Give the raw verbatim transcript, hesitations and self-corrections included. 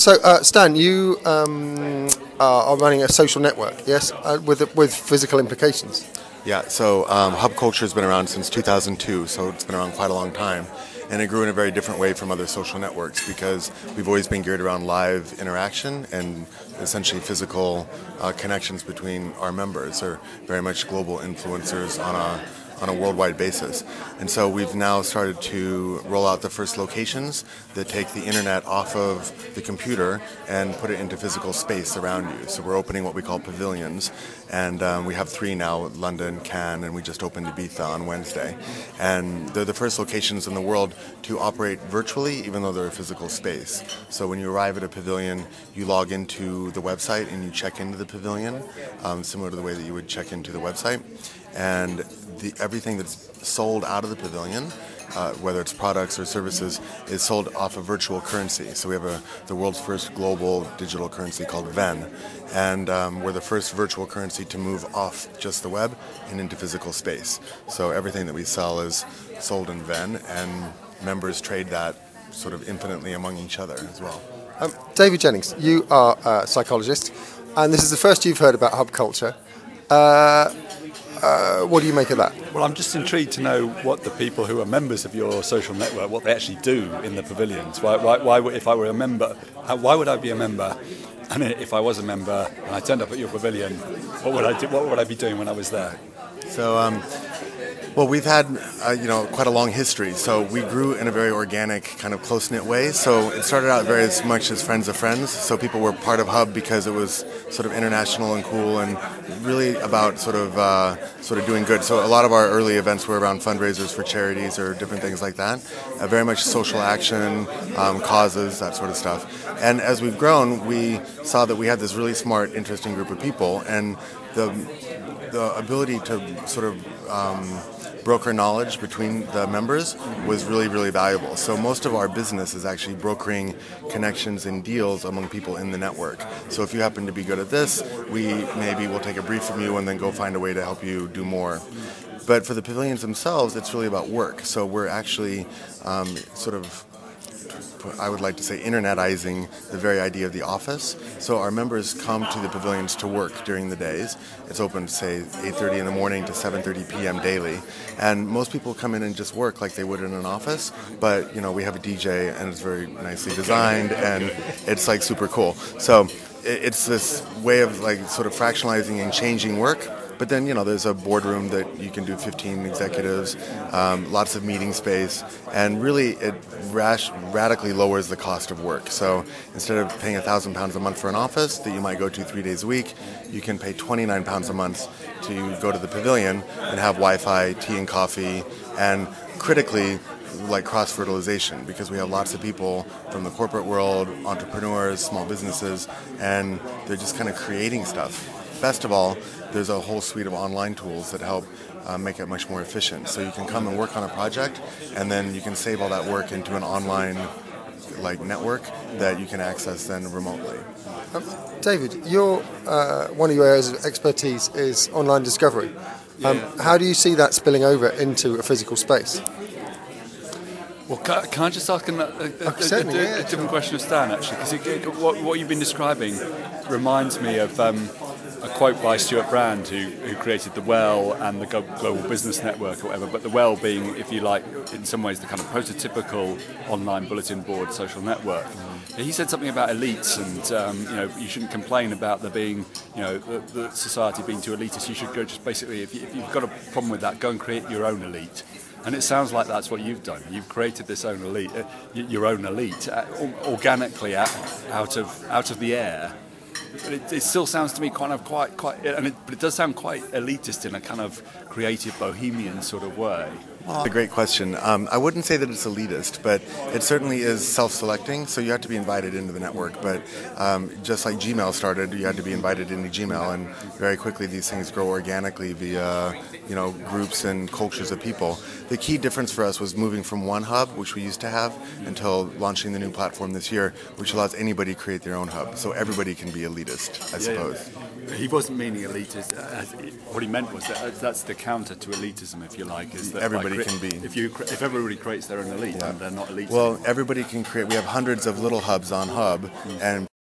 So, uh, Stan, you um, are are running a social network, yes, uh, with with physical implications. Yeah, so um, Hub Culture has been around since two thousand two, so it's been around quite a long time. And it grew in a very different way from other social networks because we've always been geared around live interaction and essentially physical uh, connections between our members, or very much global influencers on a on a worldwide basis. And so we've now started to roll out the first locations that take the internet off of the computer and put it into physical space around you. So we're opening what we call pavilions, and um, we have three now: London, Cannes, and we just opened Ibiza on Wednesday. And they're the first locations in the world to operate virtually, even though they're a physical space. So when you arrive at a pavilion, you log into the website and you check into the pavilion, um, similar to the way that you would check into the website. And the, everything that's sold out of the pavilion, uh, whether it's products or services, is sold off of virtual currency. So we have a, the world's first global digital currency called Ven. And um, we're the first virtual currency to move off just the web and into physical space. So everything that we sell is sold in Ven, and members trade that sort of infinitely among each other as well. Um, David Jennings, you are a psychologist, and this is the first you've heard about Hub Culture. Uh, Uh, what do you make of that? Well, I'm just intrigued to know what the people who are members of your social network, what they actually do in the pavilions. Why, why, why would, if I were a member, how, why would I be a member? And if I was a member and I turned up at your pavilion, what would I do? What would I be doing when I was there? So, um, well, we've had uh, you know quite a long history. So we grew in a very organic, kind of close-knit way. So it started out very much as friends of friends. So people were part of Hub because it was sort of international and cool, and really about sort of uh, sort of doing good. So a lot of our early events were around fundraisers for charities or different things like that. Uh, very much social action, um, causes, that sort of stuff. And as we've grown, we saw that we had this really smart, interesting group of people, and the the ability to sort of um, broker knowledge between the members was really, really valuable. So most of our business is actually brokering connections and deals among people in the network. So if you happen to be good at this, we maybe will take a brief from you and then go find a way to help you do more. But for the pavilions themselves, it's really about work. So we're actually um, sort of, I would like to say, internetizing the very idea of the office. So our members come to the pavilions to work during the days. It's open, say, eight thirty in the morning to seven thirty p.m. daily. And most people come in and just work like they would in an office. But, you know, we have a D J, and it's very nicely designed, and it's, like, super cool. So it's this way of, like, sort of fractionalizing and changing work. But then, you know, there's a boardroom that you can do fifteen executives, um, lots of meeting space, and really it rash, radically lowers the cost of work. So instead of paying one thousand pounds a month for an office that you might go to three days a week, you can pay twenty-nine pounds a month to go to the pavilion and have Wi-Fi, tea and coffee, and critically, like cross-fertilization, because we have lots of people from the corporate world, entrepreneurs, small businesses, and they're just kind of creating stuff. Best of all, there's a whole suite of online tools that help uh, make it much more efficient. So you can come and work on a project, and then you can save all that work into an online like network that you can access then remotely. Um, David, your uh, one of your areas of expertise is online discovery. Um, Yeah. How do you see that spilling over into a physical space? Well, can, can I just ask a, a, a, a, certainly, a, yeah, a different question of Stan, actually? Because what, what you've been describing reminds me of um, a quote by Stuart Brand, who, who created the Well and the Global Business Network or whatever, but the Well being, if you like, in some ways the kind of prototypical online bulletin board social network. Mm. He said something about elites, and um, you know, you shouldn't complain about there being, you know, the, the society being too elitist. You should go just basically, if, you, if you've got a problem with that, go and create your own elite. And it sounds like that's what you've done. You've created this own elite, uh, your own elite, uh, organically out, out of out of the air. But it, it still sounds to me kind of quite quite, and it, but it does sound quite elitist in a kind of creative bohemian sort of way. That's a great question. Um, I wouldn't say that it's elitist, but it certainly is self-selecting, so you have to be invited into the network. But um, just like Gmail started, you had to be invited into Gmail, and very quickly these things grow organically via, you know, groups and cultures of people. The key difference for us was moving from one hub, which we used to have, until launching the new platform this year, which allows anybody to create their own hub. So everybody can be elitist, I suppose. Yeah. He wasn't meaning elitist. What he meant was that that's the counter to elitism, if you like, is that everybody everybody cre- can be. If you cre- if everybody creates their own elite, Yeah. then they're not elite. Well, everybody can create. We have hundreds of little hubs on Hub, and